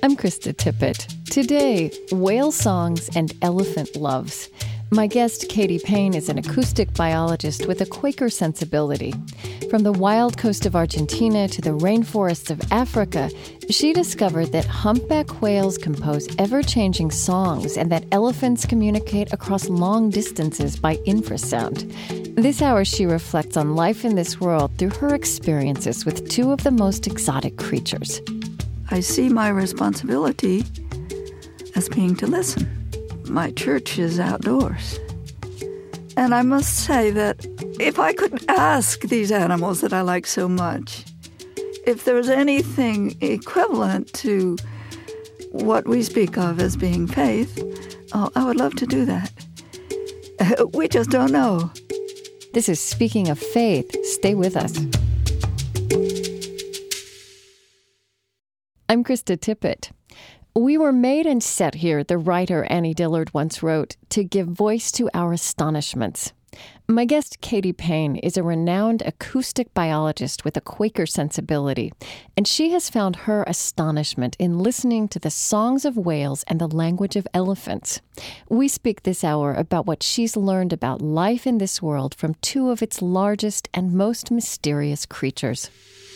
I'm Krista Tippett. Today, whale songs and elephant loves. My guest, Katie Payne, is an acoustic biologist with a Quaker sensibility. From the wild coast of Argentina to the rainforests of Africa, she discovered that humpback whales compose ever-changing songs and that elephants communicate across long distances by infrasound. This hour, she reflects on life in this world through her experiences with two of the most exotic creatures. I see my responsibility as being to listen. My church is outdoors. And I must say that if I could ask these animals that I like so much, if there was anything equivalent to what we speak of as being faith, I would love to do that. We just don't know. This is Speaking of Faith. Stay with us. I'm Krista Tippett. We were made and set here, the writer Annie Dillard once wrote, to give voice to our astonishments. My guest, Katie Payne, is a renowned acoustic biologist with a Quaker sensibility, and she has found her astonishment in listening to the songs of whales and the language of elephants. We speak this hour about what she's learned about life in this world from two of its largest and most mysterious creatures.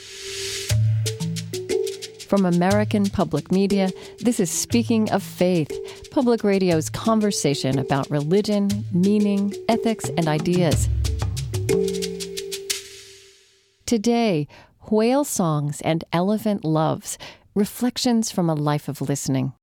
From American Public Media, this is Speaking of Faith, Public Radio's conversation about religion, meaning, ethics, and ideas. Today, whale songs and elephant loves, reflections from a life of listening.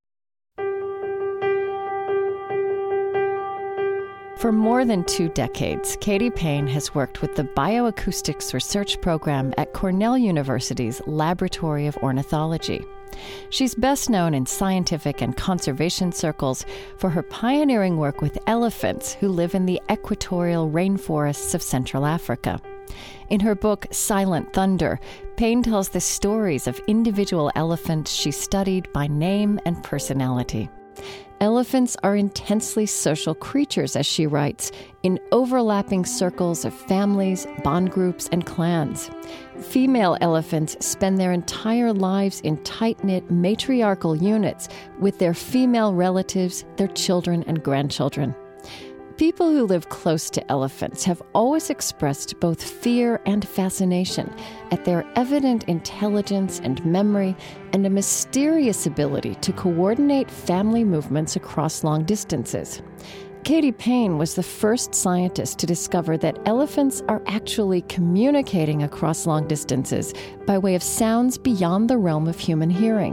For more than 2 decades, Katie Payne has worked with the Bioacoustics Research Program at Cornell University's Laboratory of Ornithology. She's best known in scientific and conservation circles for her pioneering work with elephants who live in the equatorial rainforests of Central Africa. In her book, Silent Thunder, Payne tells the stories of individual elephants she studied by name and personality. Elephants are intensely social creatures, as she writes, in overlapping circles of families, bond groups, and clans. Female elephants spend their entire lives in tight-knit matriarchal units with their female relatives, their children, and grandchildren. People who live close to elephants have always expressed both fear and fascination at their evident intelligence and memory and a mysterious ability to coordinate family movements across long distances. Katie Payne was the first scientist to discover that elephants are actually communicating across long distances by way of sounds beyond the realm of human hearing.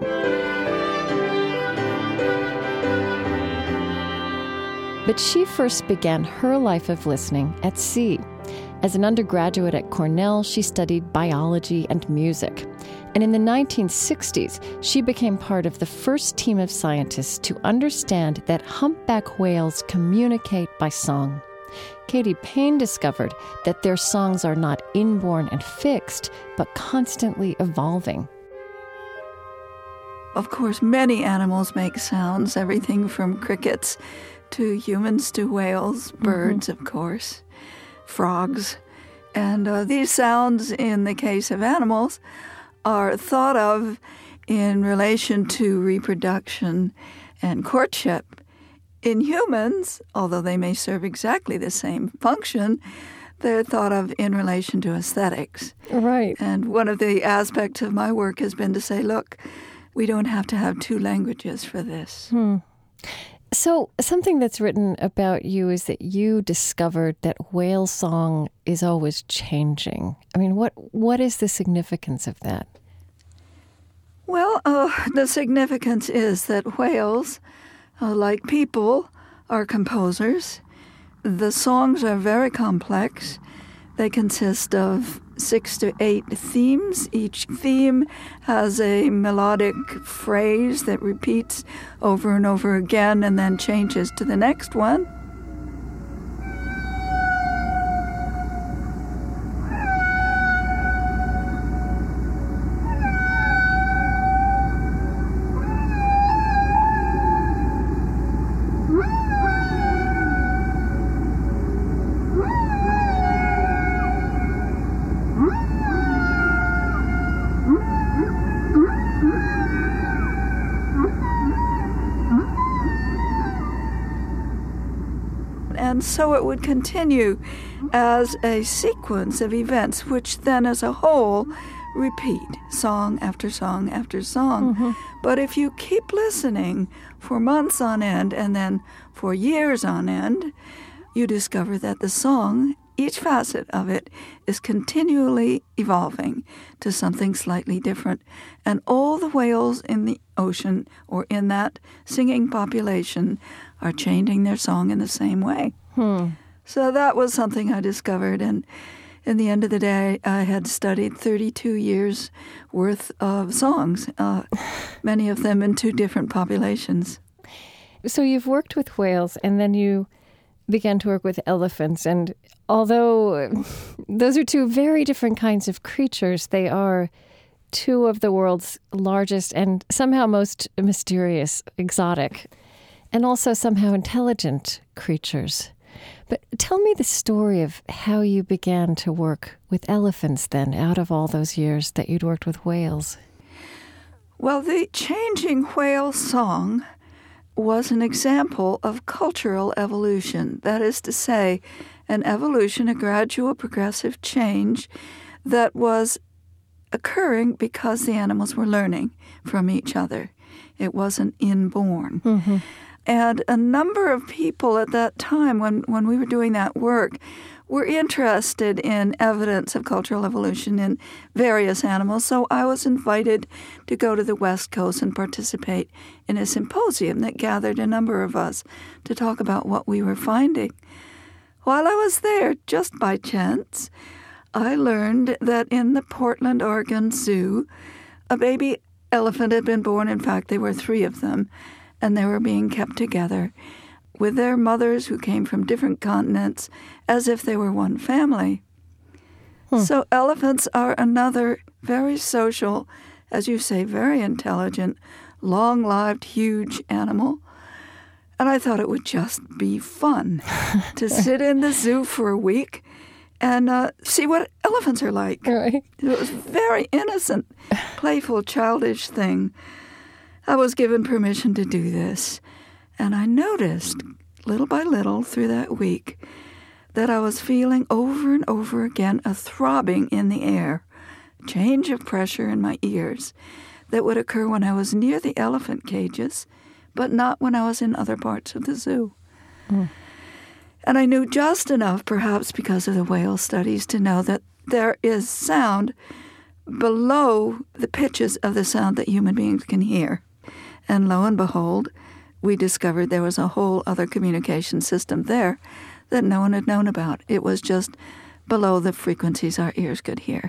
But she first began her life of listening at sea. As an undergraduate at Cornell, she studied biology and music. And in the 1960s, she became part of the first team of scientists to understand that humpback whales communicate by song. Katie Payne discovered that their songs are not inborn and fixed, but constantly evolving. Of course, many animals make sounds, everything from crickets to humans to whales, birds, of course, frogs. And these sounds, in the case of animals, are thought of in relation to reproduction and courtship. In humans, although they may serve exactly the same function, they're thought of in relation to aesthetics. Right. And one of the aspects of my work has been to say, look, we don't have to have 2 languages for this. So something that's written about you is that you discovered that whale song is always changing. I mean, what is the significance of that? Well, the significance is that whales, like people, are composers. The songs are very complex. They consist of 6 to 8 themes. Each theme has a melodic phrase that repeats over and over again and then changes to the next one. And so it would continue as a sequence of events, which then as a whole repeat song after song after song. Mm-hmm. But if you keep listening for months on end and then for years on end, you discover that the song, each facet of it, is continually evolving to something slightly different. And all the whales in the ocean or in that singing population are changing their song in the same way. So that was something I discovered. And in the end of the day, I had studied 32 years worth of songs, many of them in two different populations. So you've worked with whales, and then you began to work with elephants. And although those are two very different kinds of creatures, they are two of the world's largest and somehow most mysterious, exotic, and also somehow intelligent creatures. But tell me the story of how you began to work with elephants then, out of all those years that you'd worked with whales. Well, the changing whale song was an example of cultural evolution. That is to say, an evolution, a gradual progressive change that was occurring because the animals were learning from each other. It wasn't inborn. Mm-hmm. And a number of people at that time, when we were doing that work, were interested in evidence of cultural evolution in various animals. So I was invited to go to the West Coast and participate in a symposium that gathered a number of us to talk about what we were finding. While I was there, just by chance, I learned that in the Portland, Oregon Zoo, a baby elephant had been born. In fact, there were 3 of them, and they were being kept together with their mothers who came from different continents as if they were one family. So elephants are another very social, as you say, very intelligent, long-lived, huge animal. And I thought it would just be fun to sit in the zoo for a week and see what elephants are like. Right. It was a very innocent, playful, childish thing. I was given permission to do this. And I noticed, little by little through that week, that I was feeling over and over again a throbbing in the air, change of pressure in my ears that would occur when I was near the elephant cages, but not when I was in other parts of the zoo. And I knew just enough, perhaps because of the whale studies, to know that there is sound below the pitches of the sound that human beings can hear. And lo and behold, we discovered there was a whole other communication system there that no one had known about. It was just below the frequencies our ears could hear.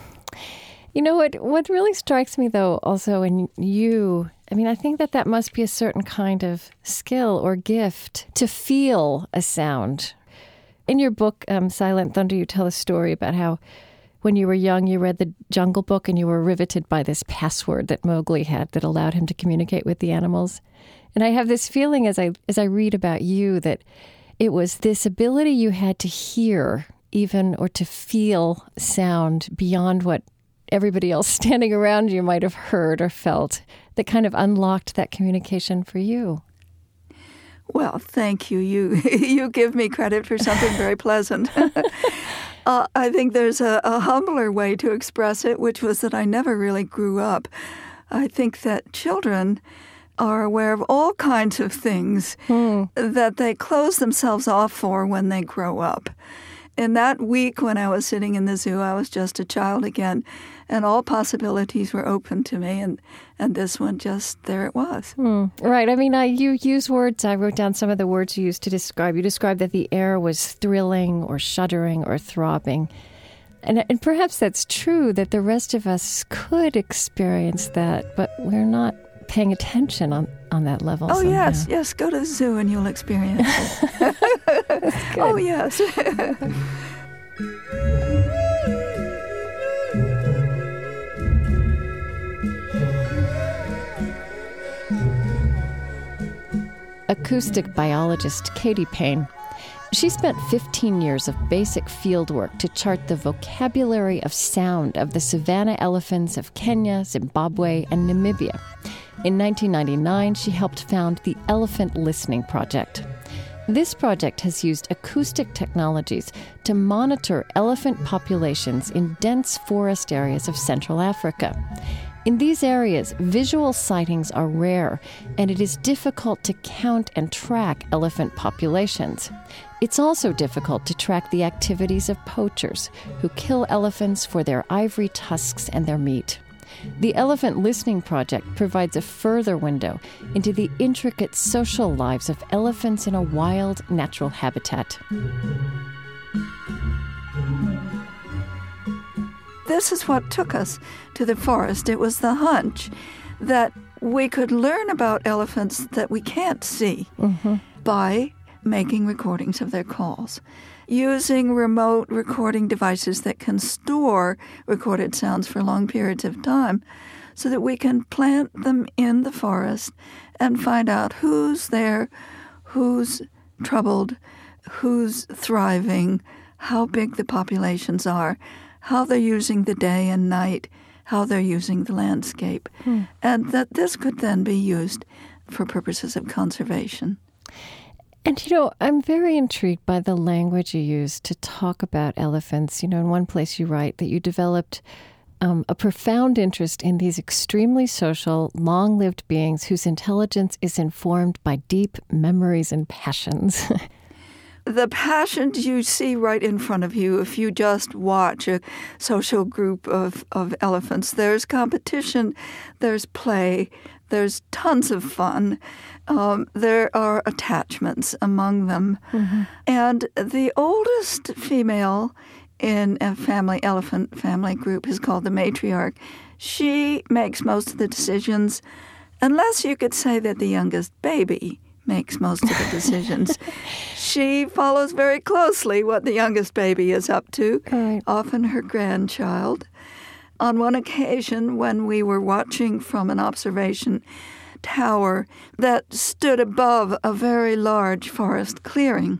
You know, what really strikes me, though, also in you, I mean, I think that must be a certain kind of skill or gift to feel a sound. In your book, Silent Thunder, you tell a story about how when you were young, you read the Jungle Book and you were riveted by this password that Mowgli had that allowed him to communicate with the animals. And I have this feeling as I read about you that it was this ability you had to hear even or to feel sound beyond what everybody else standing around you might have heard or felt that kind of unlocked that communication for you. Well, thank you. You give me credit for something very pleasant. I think there's a humbler way to express it, which was that I never really grew up. I think that children are aware of all kinds of things that they close themselves off for when they grow up. In that week when I was sitting in the zoo, I was just a child again, and all possibilities were open to me, and this one just, there it was. Right. I mean, you use words. I wrote down some of the words you used to describe. You described that the air was thrilling or shuddering or throbbing. And perhaps that's true, that the rest of us could experience that, but we're not paying attention on that level. Oh, somehow. yes. Go to the zoo and you'll experience it. Oh, yes. Acoustic biologist Katy Payne. She spent 15 years of basic field work to chart the vocabulary of sound of the savanna elephants of Kenya, Zimbabwe, and Namibia. In 1999, she helped found the Elephant Listening Project. This project has used acoustic technologies to monitor elephant populations in dense forest areas of Central Africa. In these areas, visual sightings are rare, and it is difficult to count and track elephant populations. It's also difficult to track the activities of poachers who kill elephants for their ivory tusks and their meat. The Elephant Listening Project provides a further window into the intricate social lives of elephants in a wild, natural habitat. This is what took us to the forest. It was the hunch that we could learn about elephants that we can't see by making recordings of their calls, using remote recording devices that can store recorded sounds for long periods of time so that we can plant them in the forest and find out who's there, who's troubled, who's thriving, how big the populations are, how they're using the day and night, how they're using the landscape, and that this could then be used for purposes of conservation. And, I'm very intrigued by the language you use to talk about elephants. In one place you write that you developed a profound interest in these extremely social, long-lived beings whose intelligence is informed by deep memories and passions. The passions you see right in front of you if you just watch a social group of elephants. There's competition, there's play, there's tons of fun. There are attachments among them. And the oldest female in a elephant family group is called the matriarch. She makes most of the decisions, unless you could say that the youngest baby makes most of the decisions. She follows very closely what the youngest baby is up to, often her grandchild. On one occasion, when we were watching from an observation tower that stood above a very large forest clearing,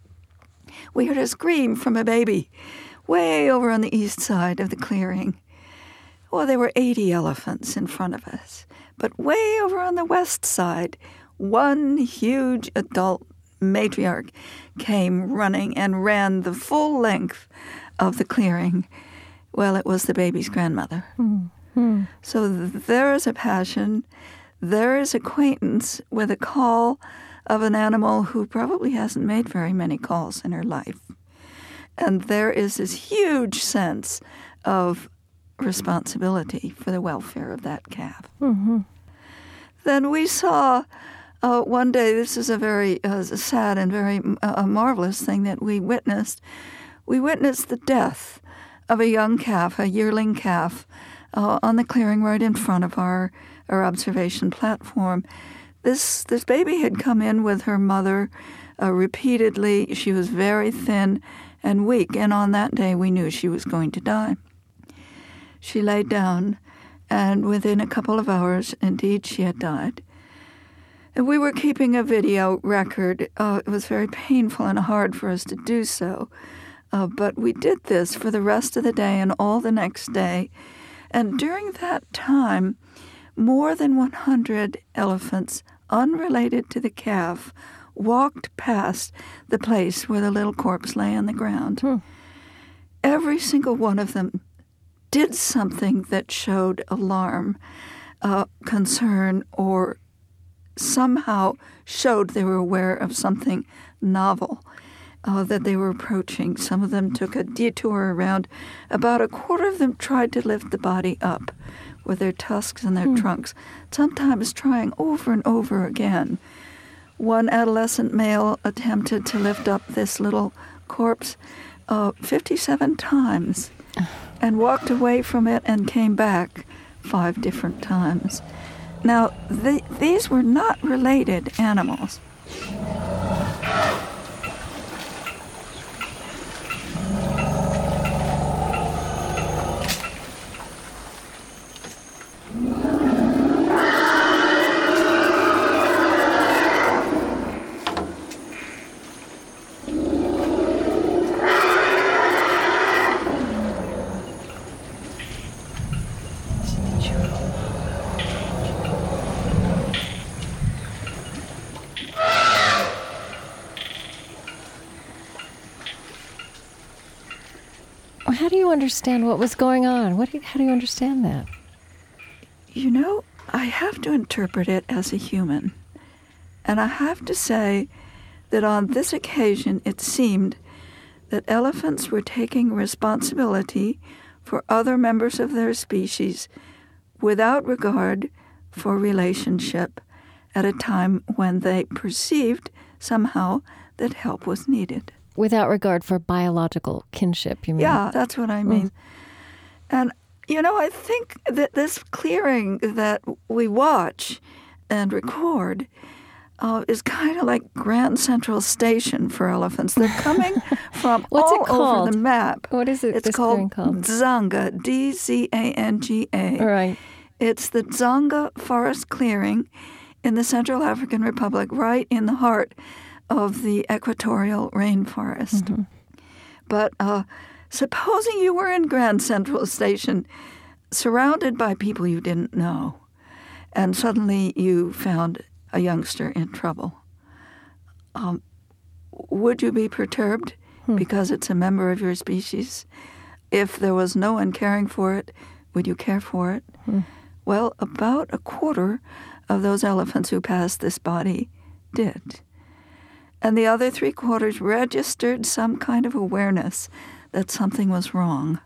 we heard a scream from a baby way over on the east side of the clearing. Well, there were 80 elephants in front of us, but way over on the west side, one huge adult matriarch came running and ran the full length of the clearing. Well, it was the baby's grandmother. So there is a passion, there is acquaintance with a call of an animal who probably hasn't made very many calls in her life. And there is this huge sense of responsibility for the welfare of that calf. Then we saw one day, this is a very sad and very marvelous thing that we witnessed. We witnessed the death of a young calf, a yearling calf, on the clearing right in front of our observation platform. This baby had come in with her mother repeatedly. She was very thin and weak, and on that day we knew she was going to die. She laid down, and within a couple of hours, indeed, she had died. And we were keeping a video record. It was very painful and hard for us to do so. But we did this for the rest of the day and all the next day. And during that time, more than 100 elephants, unrelated to the calf, walked past the place where the little corpse lay on the ground. Every single one of them did something that showed alarm, concern, or somehow showed they were aware of something novel that they were approaching. Some of them took a detour around. About a quarter of them tried to lift the body up with their tusks and their trunks, sometimes trying over and over again. One adolescent male attempted to lift up this little corpse 57 times and walked away from it and came back 5 different times. Now, these were not related animals. How do you understand what was going on? How do you understand that? You know, I have to interpret it as a human. And I have to say that on this occasion it seemed that elephants were taking responsibility for other members of their species without regard for relationship at a time when they perceived somehow that help was needed. Without regard for biological kinship, you mean? Yeah, that's what I mean. And, you know, I think that this clearing that we watch and record is kind of like Grand Central Station for elephants. They're coming from all over the map. What is it? It's called Dzanga, D-Z-A-N-G-A. Right. It's the Dzanga Forest Clearing in the Central African Republic, right in the heart of the equatorial rainforest. Mm-hmm. But supposing you were in Grand Central Station, surrounded by people you didn't know, and suddenly you found a youngster in trouble. Would you be perturbed because it's a member of your species? If there was no one caring for it, would you care for it? Well, about a quarter of those elephants who passed this body did. And the other 3/4 registered some kind of awareness that something was wrong.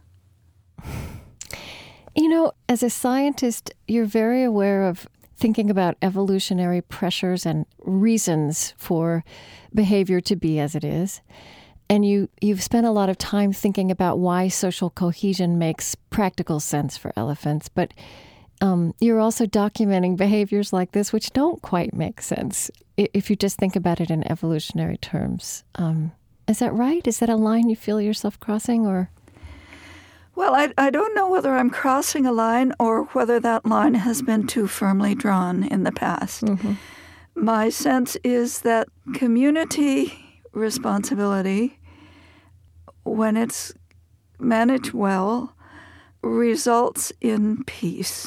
You know, as a scientist, you're very aware of thinking about evolutionary pressures and reasons for behavior to be as it is. And you've spent a lot of time thinking about why social cohesion makes practical sense for elephants. But you're also documenting behaviors like this, which don't quite make sense if you just think about it in evolutionary terms. Is that right? Is that a line you feel yourself crossing, or? Well, I don't know whether I'm crossing a line or whether that line has been too firmly drawn in the past. Mm-hmm. My sense is that community responsibility, when it's managed well, results in peace.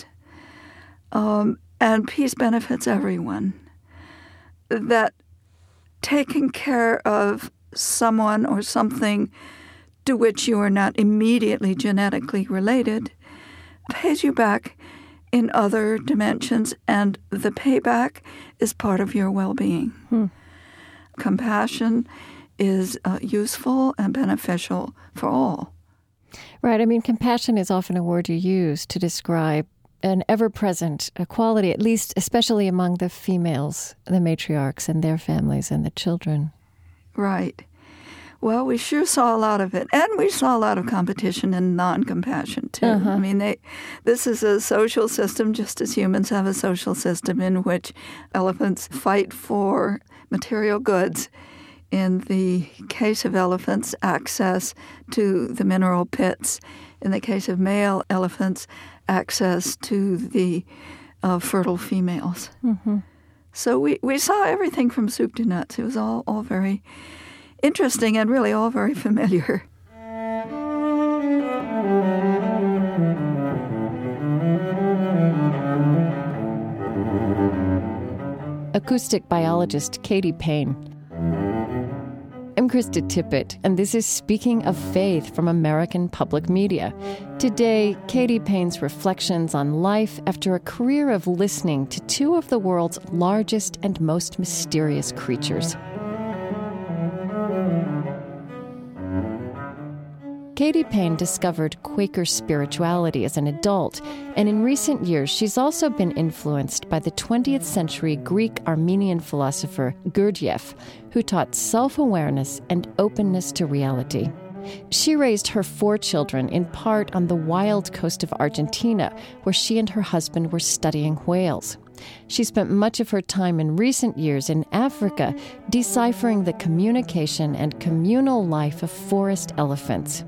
And peace benefits everyone. That taking care of someone or something to which you are not immediately genetically related pays you back in other dimensions, and the payback is part of your well-being. Compassion is useful and beneficial for all. Right. I mean, compassion is often a word you use to describe an ever-present quality, at least especially among the females, the matriarchs and their families and the children. Right. Well, we sure saw a lot of it. And we saw a lot of competition and non-compassion, too. Uh-huh. I mean, this is a social system, just as humans have a social system in which elephants fight for material goods. In the case of elephants, access to the mineral pits. In the case of male elephants, access to the fertile females. Mm-hmm. So we saw everything from soup to nuts. It was all very interesting and really all very familiar. Acoustic biologist Katy Payne. I'm Krista Tippett, and this is Speaking of Faith from American Public Media. Today, Katy Payne's reflections on life after a career of listening to two of the world's largest and most mysterious creatures. Katy Payne discovered Quaker spirituality as an adult, and in recent years she's also been influenced by the 20th century Greek-Armenian philosopher Gurdjieff, who taught self-awareness and openness to reality. She raised her 4 children in part on the wild coast of Argentina, where she and her husband were studying whales. She spent much of her time in recent years in Africa deciphering the communication and communal life of forest elephants.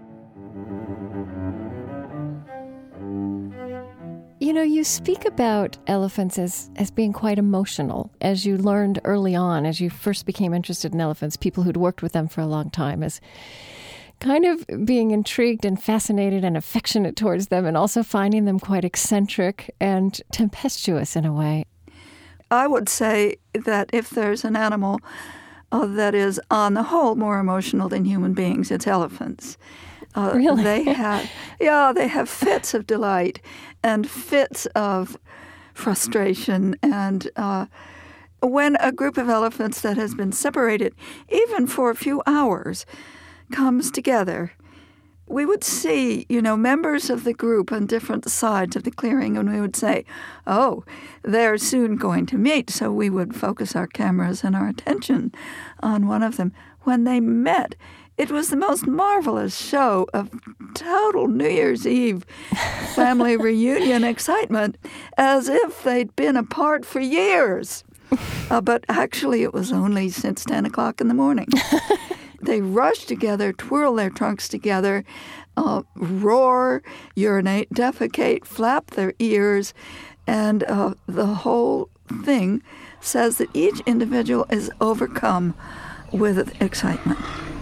You know, you speak about elephants as being quite emotional, as you learned early on, as you first became interested in elephants, people who'd worked with them for a long time, as kind of being intrigued and fascinated and affectionate towards them, and also finding them quite eccentric and tempestuous in a way. I would say that if there's an animal that is, on the whole, more emotional than human beings, it's elephants. Really? They have fits of delight and fits of frustration. And when a group of elephants that has been separated, even for a few hours, comes together, we would see, members of the group on different sides of the clearing, and we would say, oh, they're soon going to meet. So we would focus our cameras and our attention on one of them. When they met, it was the most marvelous show of total New Year's Eve family reunion excitement, as if they'd been apart for years. But actually, it was only since 10 o'clock in the morning. They rush together, twirl their trunks together, roar, urinate, defecate, flap their ears, and the whole thing says that each individual is overcome with excitement.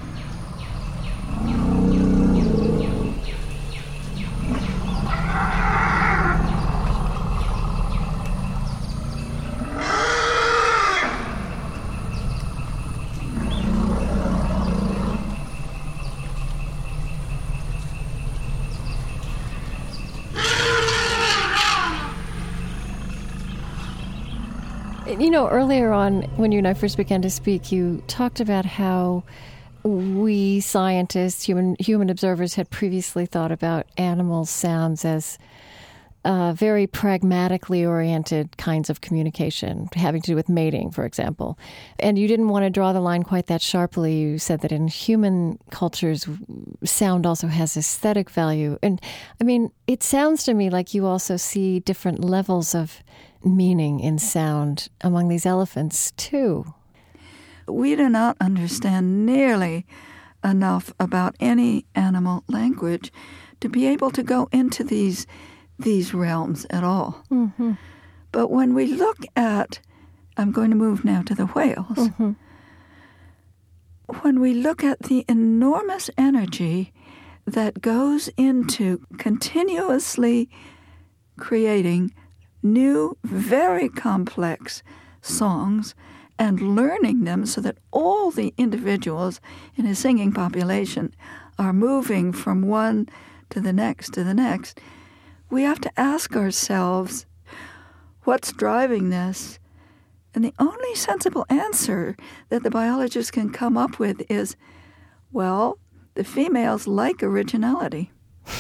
Earlier on, when you and I first began to speak, you talked about how we scientists, human observers, had previously thought about animal sounds as very pragmatically oriented kinds of communication, having to do with mating, for example. And you didn't want to draw the line quite that sharply. You said that in human cultures, sound also has aesthetic value. And I mean, it sounds to me like you also see different levels of meaning in sound among these elephants, too. We do not understand nearly enough about any animal language to be able to go into these realms at all. Mm-hmm. But when we look at, I'm going to move now to the whales. Mm-hmm. When we look at the enormous energy that goes into continuously creating new, very complex songs and learning them so that all the individuals in a singing population are moving from one to the next, we have to ask ourselves, what's driving this? And the only sensible answer that the biologists can come up with is, well, the females like originality.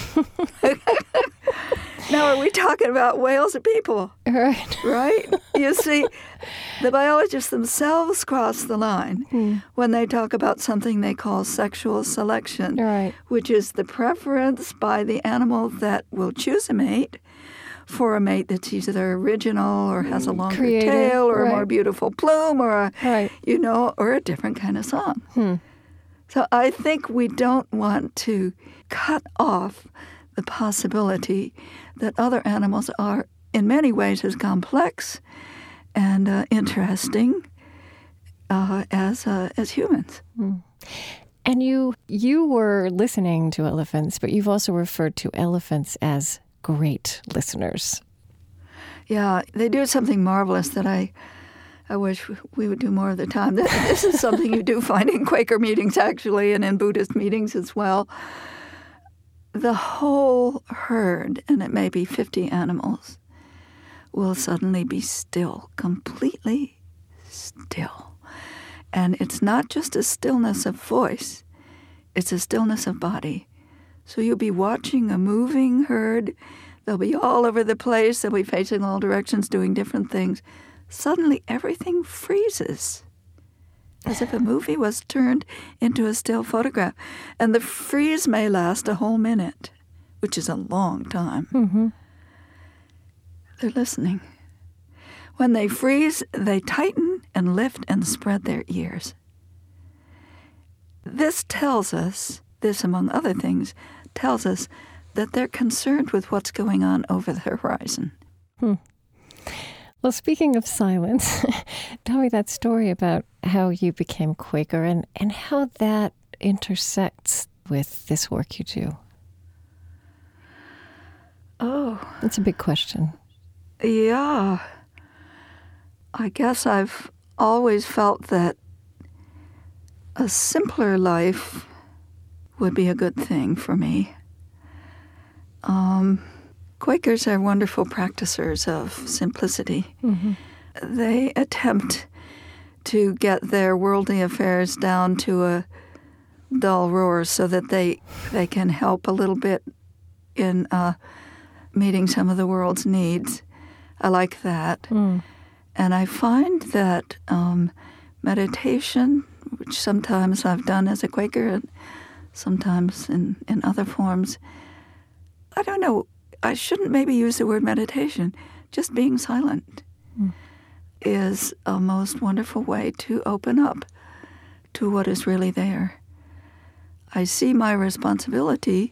Now, are we talking about whales or people? Right? You see, the biologists themselves cross the line when they talk about something they call sexual selection, which is the preference by the animal that will choose a mate for a mate that's either original or has a longer creative, tail or a more beautiful plume or or a different kind of song. So I think we don't want to cut off the possibility that other animals are in many ways as complex and interesting as humans. And you were listening to elephants, but you've also referred to elephants as great listeners. Yeah, they do something marvelous that I wish we would do more of the time. This is something you do find in Quaker meetings, actually, and in Buddhist meetings as well. The whole herd, and it may be 50 animals, will suddenly be still, completely still. And it's not just a stillness of voice, it's a stillness of body. So you'll be watching a moving herd. They'll be all over the place. They'll be facing all directions, doing different things. Suddenly, everything freezes, as if a movie was turned into a still photograph. And the freeze may last a whole minute, which is a long time. Mm-hmm. They're listening. When they freeze, they tighten and lift and spread their ears. This tells us, this among other things, tells us that they're concerned with what's going on over the horizon. Well, speaking of silence, tell me that story about how you became Quaker and how that intersects with this work you do. Oh. It's a big question. Yeah. I guess I've always felt that a simpler life would be a good thing for me. Quakers are wonderful practicers of simplicity. Mm-hmm. They attempt to get their worldly affairs down to a dull roar so that they can help a little bit in meeting some of the world's needs. I like that. Mm. And I find that meditation, which sometimes I've done as a Quaker and sometimes in other forms, I don't know, I shouldn't maybe use the word meditation, just being silent is a most wonderful way to open up to what is really there. I see my responsibility,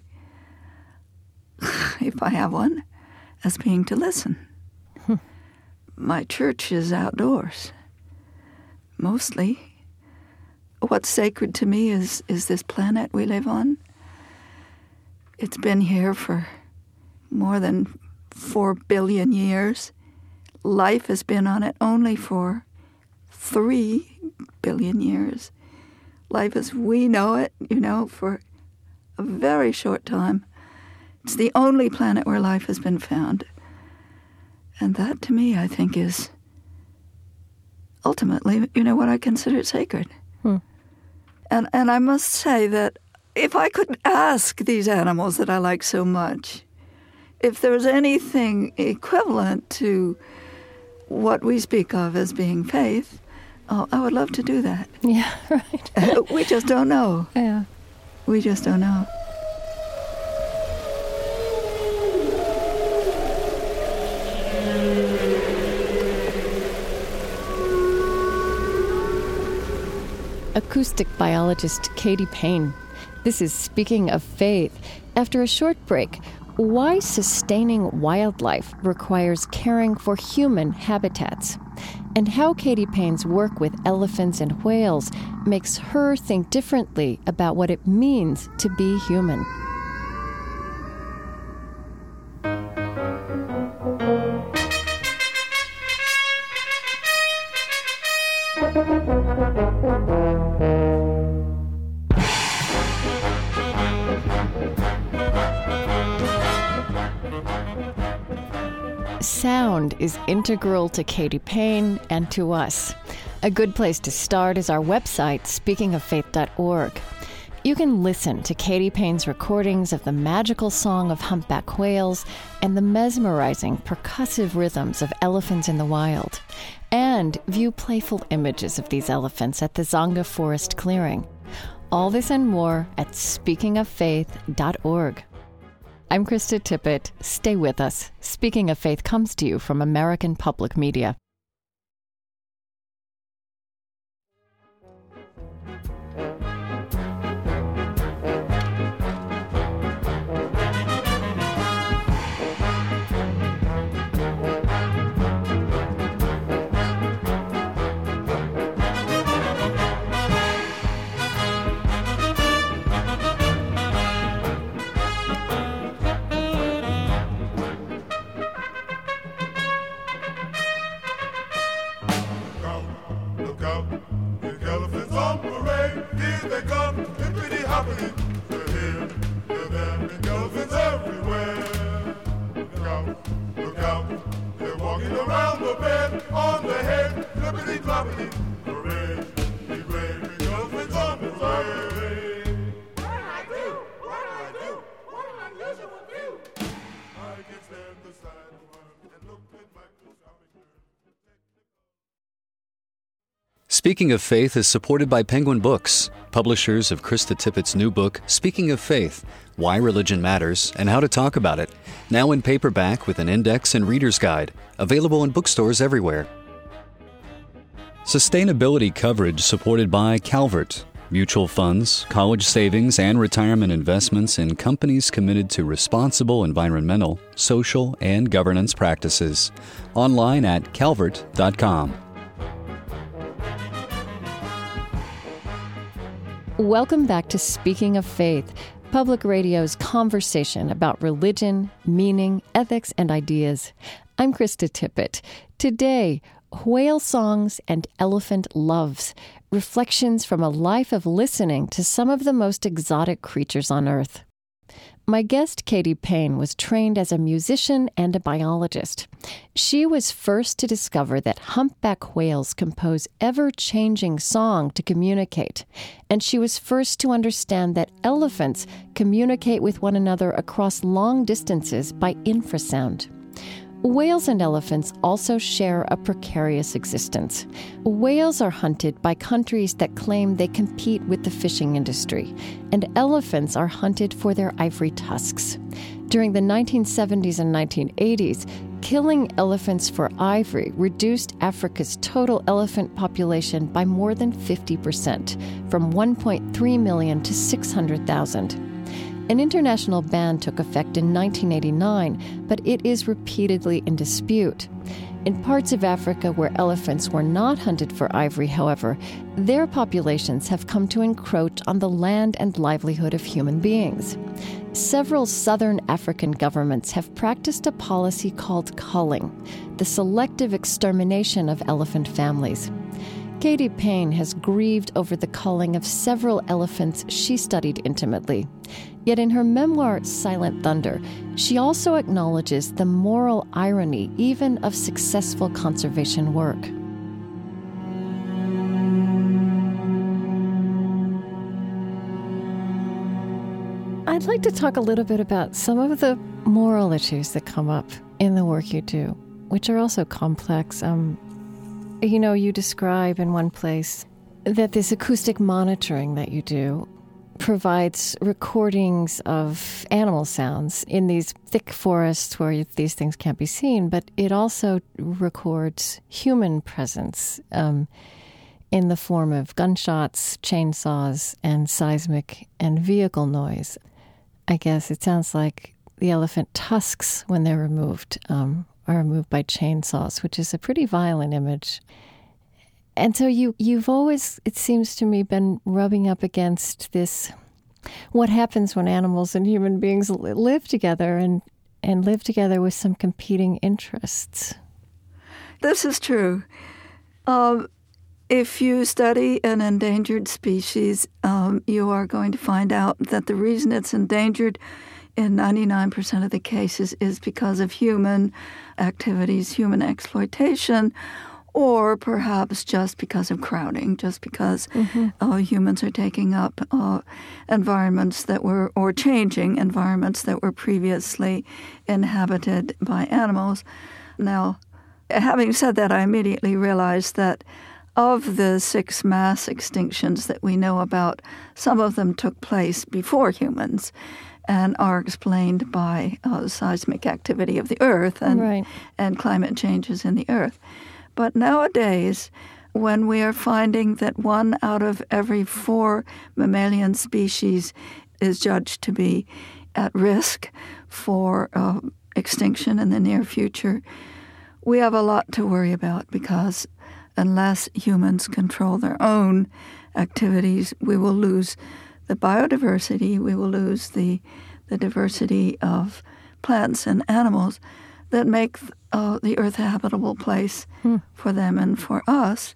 if I have one, as being to listen. My church is outdoors, mostly. What's sacred to me is this planet we live on. It's been here for more than 4 billion years. Life has been on it only for 3 billion years. Life as we know it, for a very short time. It's the only planet where life has been found. And that, to me, I think is ultimately, what I consider sacred. And I must say that if I could ask these animals that I like so much, if there was anything equivalent to what we speak of as being faith, I would love to do that. Yeah, right. We just don't know. Yeah. We just don't know. Acoustic biologist Katy Payne. This is Speaking of Faith. After a short break, why sustaining wildlife requires caring for human habitats, and how Katy Payne's work with elephants and whales makes her think differently about what it means to be human. Sound is integral to Katy Payne and to us. A good place to start is our website, speakingoffaith.org. You can listen to Katy Payne's recordings of the magical song of humpback whales and the mesmerizing percussive rhythms of elephants in the wild, and view playful images of these elephants at the Zonga Forest Clearing. All this and more at speakingoffaith.org. I'm Krista Tippett. Stay with us. Speaking of Faith comes to you from American Public Media. Speaking of Faith is supported by Penguin Books, publishers of Krista Tippett's new book, Speaking of Faith, Why Religion Matters and How to Talk About It, now in paperback with an index and reader's guide, available in bookstores everywhere. Sustainability coverage supported by Calvert, mutual funds, college savings, and retirement investments in companies committed to responsible environmental, social, and governance practices. Online at calvert.com. Welcome back to Speaking of Faith, Public Radio's conversation about religion, meaning, ethics, and ideas. I'm Krista Tippett. Today, Whale Songs and Elephant Loves, reflections from a life of listening to some of the most exotic creatures on Earth. My guest, Katy Payne, was trained as a musician and a biologist. She was first to discover that humpback whales compose ever-changing song to communicate, and she was first to understand that elephants communicate with one another across long distances by infrasound. Whales and elephants also share a precarious existence. Whales are hunted by countries that claim they compete with the fishing industry, and elephants are hunted for their ivory tusks. During the 1970s and 1980s, killing elephants for ivory reduced Africa's total elephant population by more than 50%, from 1.3 million to 600,000. An international ban took effect in 1989, but it is repeatedly in dispute. In parts of Africa where elephants were not hunted for ivory, however, their populations have come to encroach on the land and livelihood of human beings. Several southern African governments have practiced a policy called culling, the selective extermination of elephant families. Katy Payne has grieved over the culling of several elephants she studied intimately. Yet in her memoir, Silent Thunder, she also acknowledges the moral irony even of successful conservation work. I'd like to talk a little bit about some of the moral issues that come up in the work you do, which are also complex. You describe in one place that this acoustic monitoring that you do provides recordings of animal sounds in these thick forests where these things can't be seen, but it also records human presence in the form of gunshots, chainsaws, and seismic and vehicle noise. I guess it sounds like the elephant tusks, when they're removed, are removed by chainsaws, which is a pretty violent image. And so you've always, it seems to me, been rubbing up against this, what happens when animals and human beings live together and live together with some competing interests. This is true. If you study an endangered species, you are going to find out that the reason it's endangered in 99% of the cases is because of human activities, human exploitation, or perhaps just because of crowding, just because humans are taking up environments that were, or changing environments that were previously inhabited by animals. Now, having said that, I immediately realized that of the 6 mass extinctions that we know about, some of them took place before humans and are explained by seismic activity of the Earth and climate changes in the Earth. But nowadays, when we are finding that 1 out of every 4 mammalian species is judged to be at risk for extinction in the near future, we have a lot to worry about, because unless humans control their own activities, we will lose the biodiversity, we will lose the diversity of plants and animals that make the Earth a habitable place for them and for us.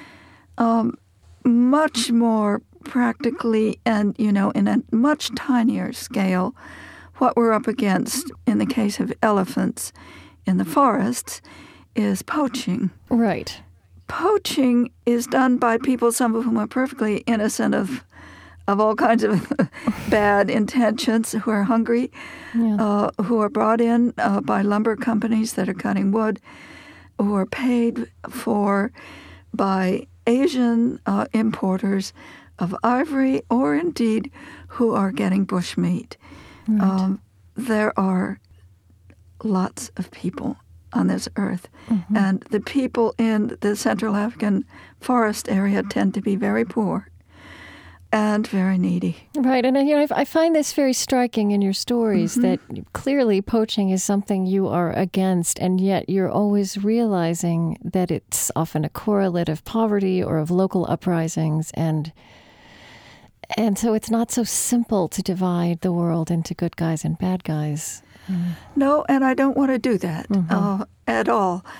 Much more practically and, in a much tinier scale, what we're up against in the case of elephants in the forests is poaching. Right. Poaching is done by people, some of whom are perfectly innocent of all kinds of bad intentions, who are hungry, who are brought in by lumber companies that are cutting wood, who are paid for by Asian importers of ivory, or indeed who are getting bushmeat. Right. There are lots of people on this earth, and the people in the Central African forest area tend to be very poor and very needy. Right, and I find this very striking in your stories, that clearly poaching is something you are against, and yet you're always realizing that it's often a correlate of poverty or of local uprisings, and so it's not so simple to divide the world into good guys and bad guys. No, and I don't want to do that at all.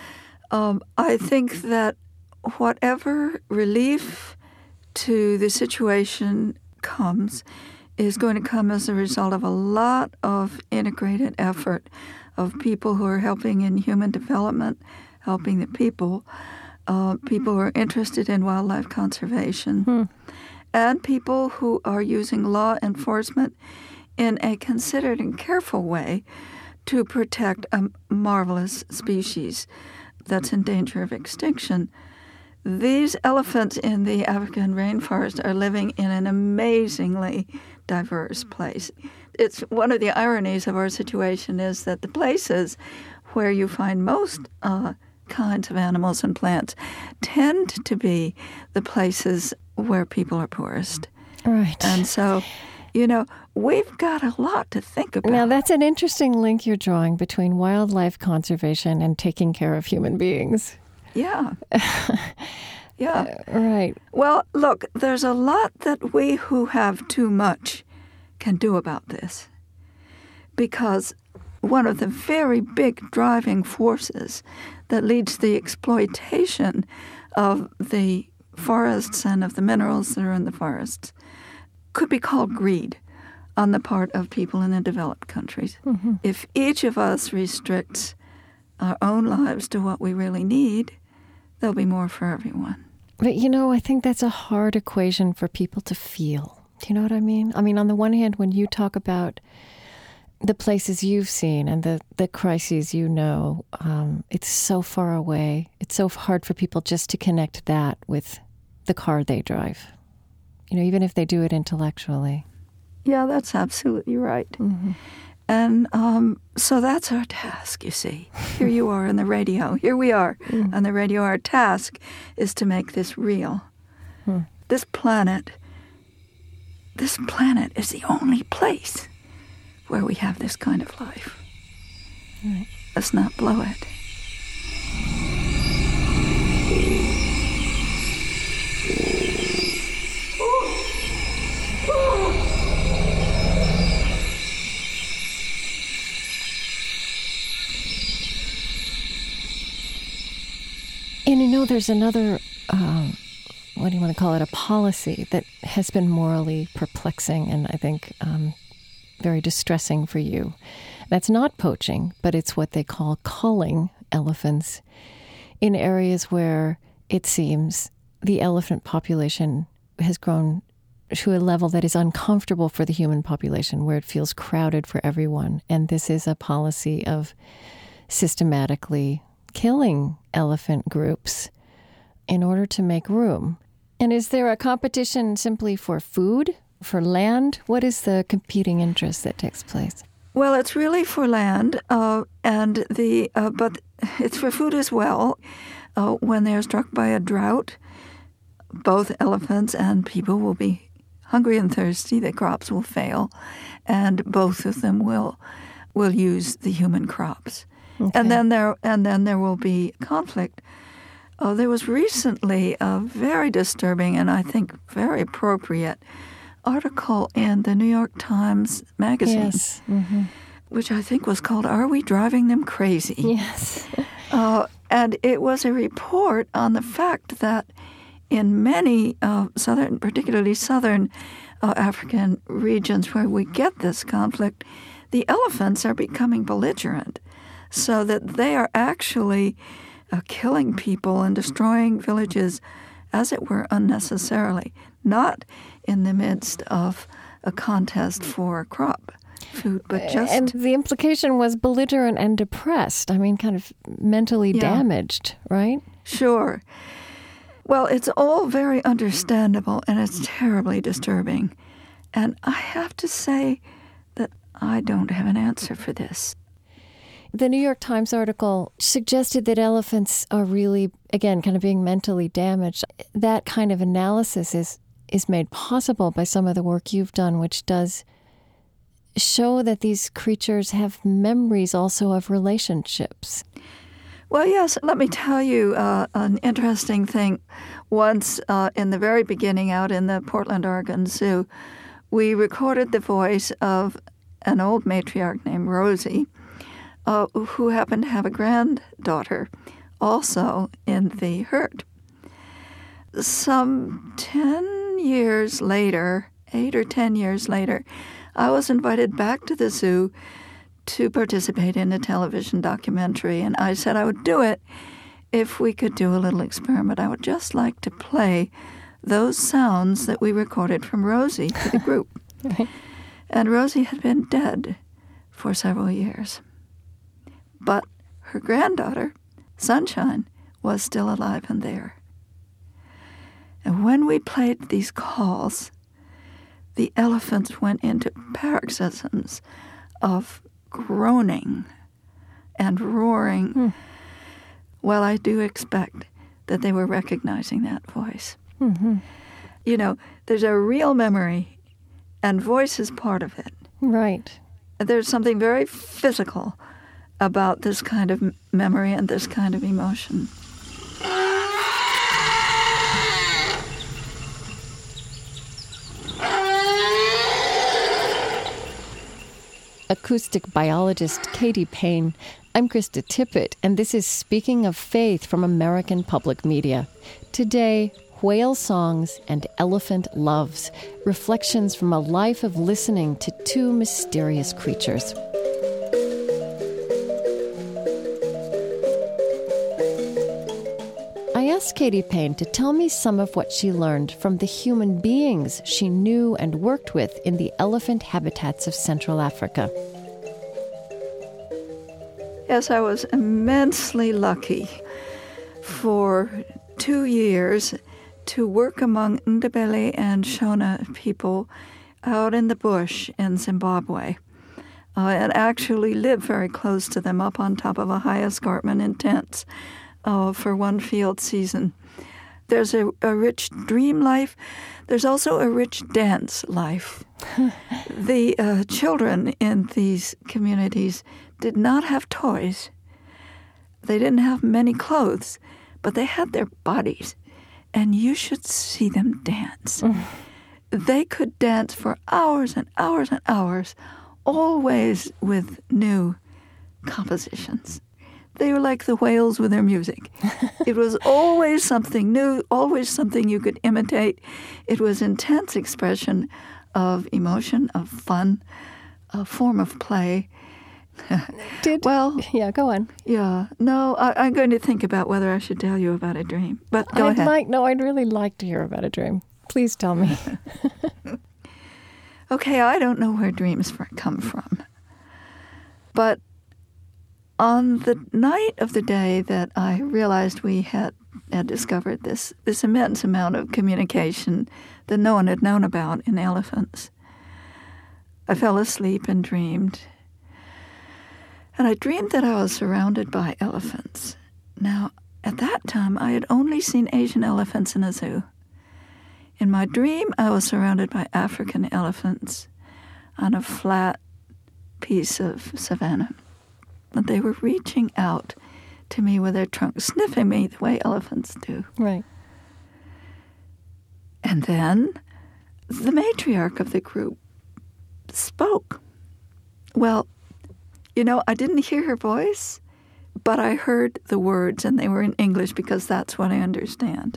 I think that whatever relief to the situation comes is going to come as a result of a lot of integrated effort of people who are helping in human development, helping the people who are interested in wildlife conservation, and people who are using law enforcement in a considered and careful way to protect a marvelous species that's in danger of extinction. These elephants in the African rainforest are living in an amazingly diverse place. It's one of the ironies of our situation is that the places where you find most kinds of animals and plants tend to be the places where people are poorest. Right. And so, we've got a lot to think about. Now, that's an interesting link you're drawing between wildlife conservation and taking care of human beings. Yeah. Yeah. Right. Well, look, there's a lot that we who have too much can do about this. Because one of the very big driving forces that leads to the exploitation of the forests and of the minerals that are in the forests could be called greed on the part of people in the developed countries. Mm-hmm. If each of us restricts our own lives to what we really need, there'll be more for everyone. But, I think that's a hard equation for people to feel. Do you know what I mean? I mean, on the one hand, when you talk about the places you've seen and the crises it's so far away. It's so hard for people just to connect that with the car they drive, even if they do it intellectually. Yeah, that's absolutely right. Mm-hmm. And so that's our task, you see. Here you are on the radio. Here we are on the radio. Our task is to make this real. This planet is the only place where we have this kind of life. Right. Let's not blow it. And there's another, what do you want to call it, a policy that has been morally perplexing and I think very distressing for you. That's not poaching, but it's what they call culling elephants in areas where it seems the elephant population has grown to a level that is uncomfortable for the human population, where it feels crowded for everyone. And this is a policy of systematically killing elephant groups in order to make room. And is there a competition simply for food, for land? What is the competing interest that takes place? Well, it's really for land, but it's for food as well. When they're struck by a drought, both elephants and people will be hungry and thirsty. The crops will fail, and both of them will use the human crops. Okay. And then there will be conflict. There was recently a very disturbing and I think very appropriate article in the New York Times magazine, yes. Mm-hmm. which I think was called "Are We Driving Them Crazy?" Yes. And it was a report on the fact that in many particularly southern African regions where we get this conflict, the elephants are becoming belligerent, so that they are actually killing people and destroying villages, as it were, unnecessarily, not in the midst of a contest for crop food, but just... And the implication was belligerent and depressed. I mean, kind of mentally damaged, right? Sure. Well, it's all very understandable, and it's terribly disturbing. And I have to say that I don't have an answer for this. The New York Times article suggested that elephants are really, again, kind of being mentally damaged. That kind of analysis is made possible by some of the work you've done, which does show that these creatures have memories also of relationships. Well, yes, let me tell you an interesting thing. Once in the very beginning out in the Portland, Oregon Zoo, we recorded the voice of an old matriarch named Rosie, who happened to have a granddaughter, also in the herd. Some 10 years later, 8 or 10 years later, I was invited back to the zoo to participate in a television documentary, and I said I would do it if we could do a little experiment. I would just like to play those sounds that we recorded from Rosie to the group. Right. And Rosie had been dead for several years. But her granddaughter, Sunshine, was still alive and there. And when we played these calls, the elephants went into paroxysms of groaning and roaring. Well, I do expect that they were recognizing that voice. Mm-hmm. You know, there's a real memory, and voice is part of it. Right. There's something very physical about this kind of memory and this kind of emotion. Acoustic biologist Katy Payne. I'm Krista Tippett, and this is Speaking of Faith from American Public Media. Today, whale songs and elephant loves, reflections from a life of listening to two mysterious creatures. I asked Katy Payne to tell me some of what she learned from the human beings she knew and worked with in the elephant habitats of Central Africa. Yes, I was immensely lucky for 2 years to work among Ndebele and Shona people out in the bush in Zimbabwe, and actually live very close to them up on top of a high escarpment in tents for one field season. There's a rich dream life. There's also a rich dance life. The children in these communities did not have toys. They didn't have many clothes, but they had their bodies, and you should see them dance. They could dance for hours and hours and hours, always with new compositions. They were like the whales with their music. It was always something new, always something you could imitate. It was intense expression of emotion, of fun, a form of play. Yeah, go on. Yeah. No, I'm going to think about whether I should tell you about a dream. But go ahead. I'd really like to hear about a dream. Please tell me. Okay, I don't know where dreams come from. But on the night of the day that I realized we had discovered this immense amount of communication that no one had known about in elephants, I fell asleep and dreamed. And I dreamed that I was surrounded by elephants. Now, at that time, I had only seen Asian elephants in a zoo. In my dream, I was surrounded by African elephants on a flat piece of savanna. And they were reaching out to me with their trunks, sniffing me the way elephants do. Right. And then the matriarch of the group spoke. Well, you know, I didn't hear her voice, but I heard the words, and they were in English because that's what I understand.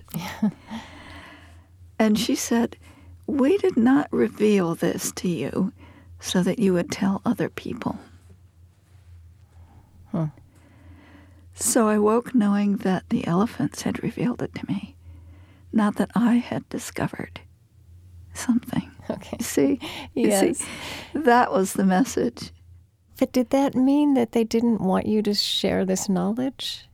And she said, "We did not reveal this to you so that you would tell other people." So I woke knowing that the elephants had revealed it to me, not that I had discovered something. Okay. See? Yes. You see? That was the message. But did that mean that they didn't want you to share this knowledge?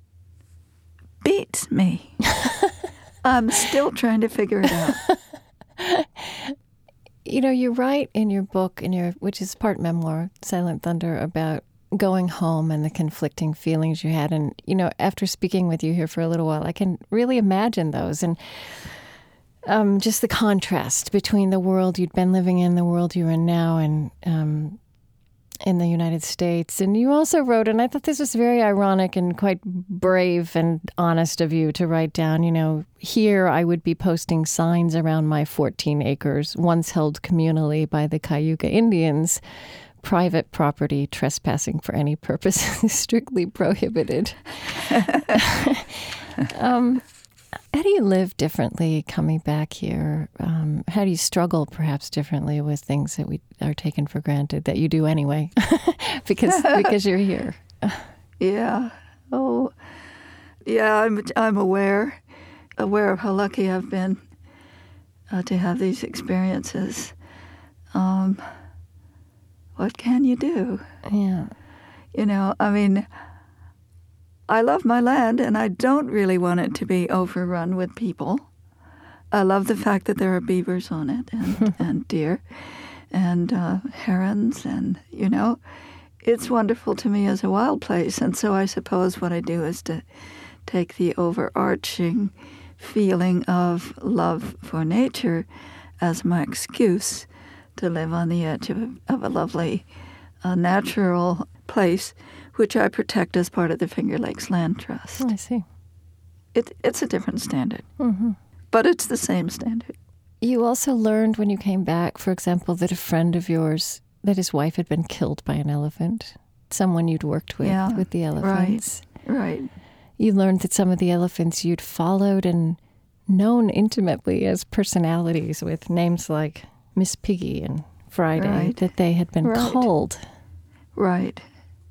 Beats me. I'm still trying to figure it out. You know, you write in your book, which is part memoir, Silent Thunder, about going home and the conflicting feelings you had. And, you know, after speaking with you here for a little while, I can really imagine those. And just the contrast between the world you'd been living in, the world you're in now, and in the United States. And you also wrote, and I thought this was very ironic and quite brave and honest of you to write down, you know, here I would be posting signs around my 14 acres, once held communally by the Cayuga Indians, private property trespassing for any purpose is strictly prohibited. How do you live differently coming back here? How do you struggle perhaps differently with things that we are taken for granted that you do anyway because you're here? Yeah. Oh, yeah. I'm aware of how lucky I've been to have these experiences. What can you do? Yeah. You know, I mean, I love my land, and I don't really want it to be overrun with people. I love the fact that there are beavers on it, and deer, and herons, and, you know, it's wonderful to me as a wild place. And so I suppose what I do is to take the overarching feeling of love for nature as my excuse to live on the edge of a lovely natural place, which I protect as part of the Finger Lakes Land Trust. I see. It's a different standard, but it's the same standard. You also learned when you came back, for example, that a friend of yours, that his wife had been killed by an elephant, someone you'd worked with the elephants. Right. You learned that some of the elephants you'd followed and known intimately as personalities with names like Miss Piggy and Friday, that they had been culled. Right.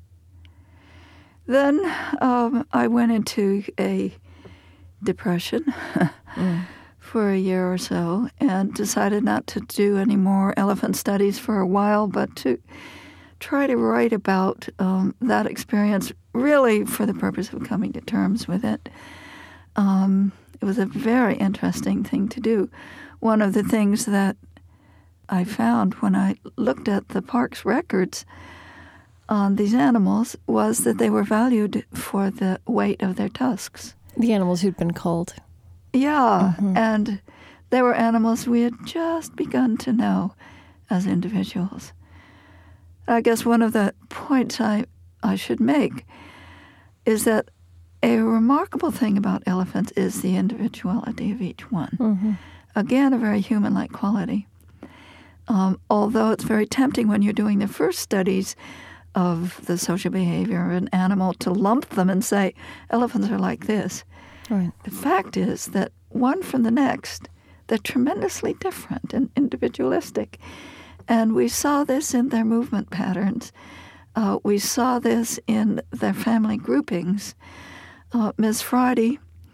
Then I went into a depression for a year or so and decided not to do any more elephant studies for a while, but to try to write about that experience really for the purpose of coming to terms with it. It was a very interesting thing to do. One of the things that I found when I looked at the park's records on these animals was that they were valued for the weight of their tusks. The animals who'd been culled. Yeah, and they were animals we had just begun to know as individuals. I guess one of the points I should make is that a remarkable thing about elephants is the individuality of each one. Again, a very human-like quality. Although it's very tempting when you're doing the first studies of the social behavior of an animal to lump them and say, elephants are like this. Right. The fact is that one from the next, they're tremendously different and individualistic. And we saw this in their movement patterns. We saw this in their family groupings. Miss Friday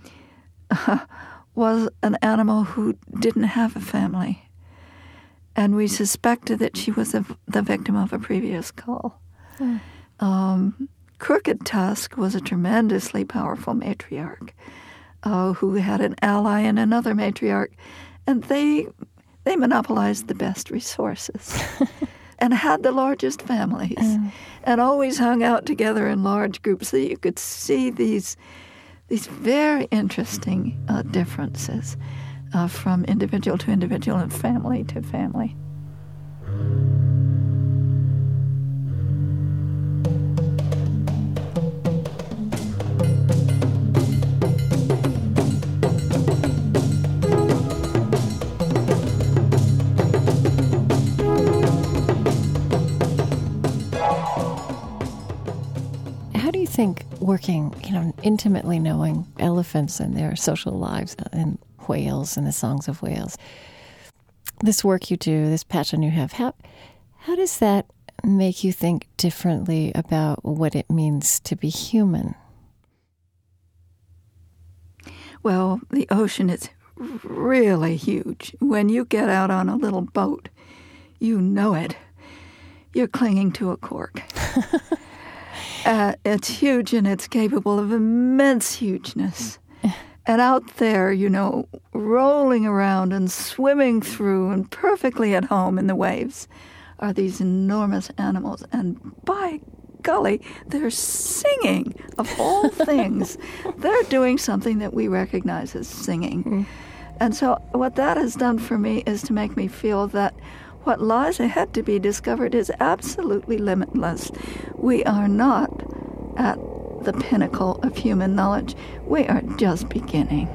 was an animal who didn't have a family. And we suspected that she was the victim of a previous cull. Crooked Tusk was a tremendously powerful matriarch who had an ally in another matriarch, and they monopolized the best resources and had the largest families and always hung out together in large groups so you could see these very interesting differences from individual to individual and family to family. How do you think working, intimately knowing elephants and their social lives and whales and the songs of whales, this work you do, this passion you have, how does that make you think differently about what it means to be human? Well, the ocean is really huge. When you get out on a little boat, you know it. You're clinging to a cork. It's huge and it's capable of immense hugeness. And out there, rolling around and swimming through and perfectly at home in the waves are these enormous animals. And by golly, they're singing, of all things. They're doing something that we recognize as singing. And so what that has done for me is to make me feel that what lies ahead to be discovered is absolutely limitless. We are not at the pinnacle of human knowledge. We are just beginning.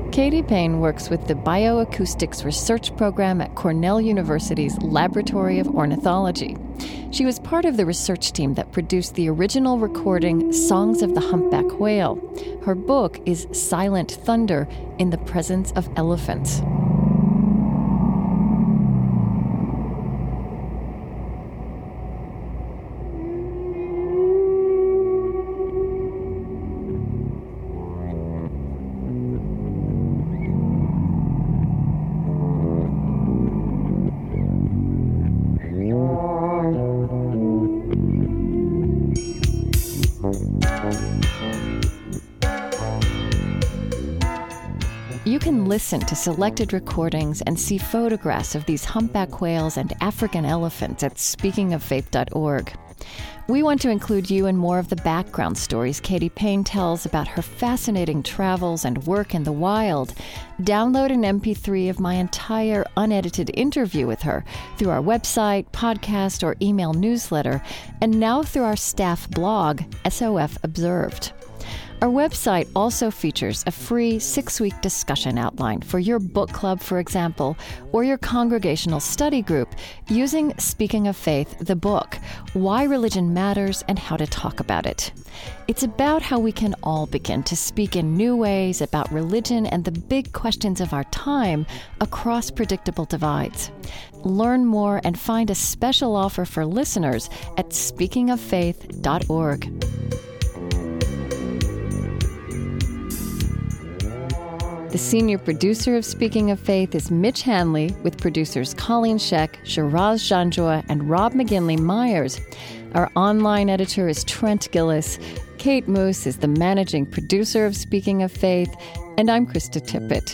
Katy Payne works with the Bioacoustics Research Program at Cornell University's Laboratory of Ornithology. She was part of the research team that produced the original recording Songs of the Humpback Whale. Her book is Silent Thunder in the Presence of Elephants. You can listen to selected recordings and see photographs of these humpback whales and African elephants at speakingoffaith.org. We want to include you in more of the background stories Katy Payne tells about her fascinating travels and work in the wild. Download an MP3 of my entire unedited interview with her through our website, podcast, or email newsletter, and now through our staff blog, SOF Observed. Our website also features a free 6-week discussion outline for your book club, for example, or your congregational study group using Speaking of Faith, the book, Why Religion Matters and How to Talk About It. It's about how we can all begin to speak in new ways about religion and the big questions of our time across predictable divides. Learn more and find a special offer for listeners at speakingoffaith.org. The senior producer of Speaking of Faith is Mitch Hanley, with producers Colleen Scheck, Shiraz Janjoa, and Rob McGinley Myers. Our online editor is Trent Gillis. Kate Moose is the managing producer of Speaking of Faith, and I'm Krista Tippett.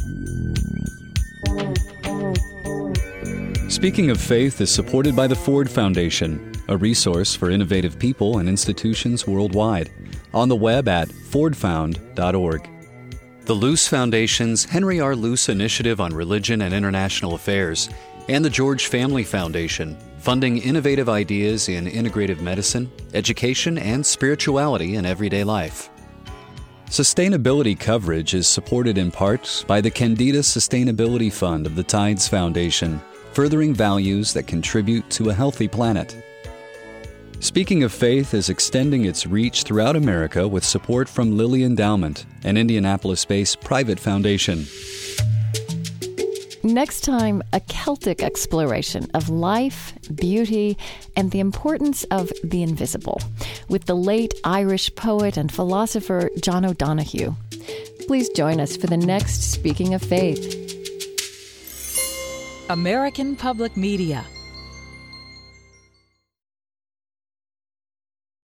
Speaking of Faith is supported by the Ford Foundation, a resource for innovative people and institutions worldwide. On the web at fordfound.org. The Luce Foundation's Henry R. Luce Initiative on Religion and International Affairs, and the George Family Foundation, funding innovative ideas in integrative medicine, education, and spirituality in everyday life. Sustainability coverage is supported in part by the Candida Sustainability Fund of the Tides Foundation, furthering values that contribute to a healthy planet. Speaking of Faith is extending its reach throughout America with support from Lilly Endowment, an Indianapolis-based private foundation. Next time, a Celtic exploration of life, beauty, and the importance of the invisible, with the late Irish poet and philosopher John O'Donohue. Please join us for the next Speaking of Faith. American Public Media.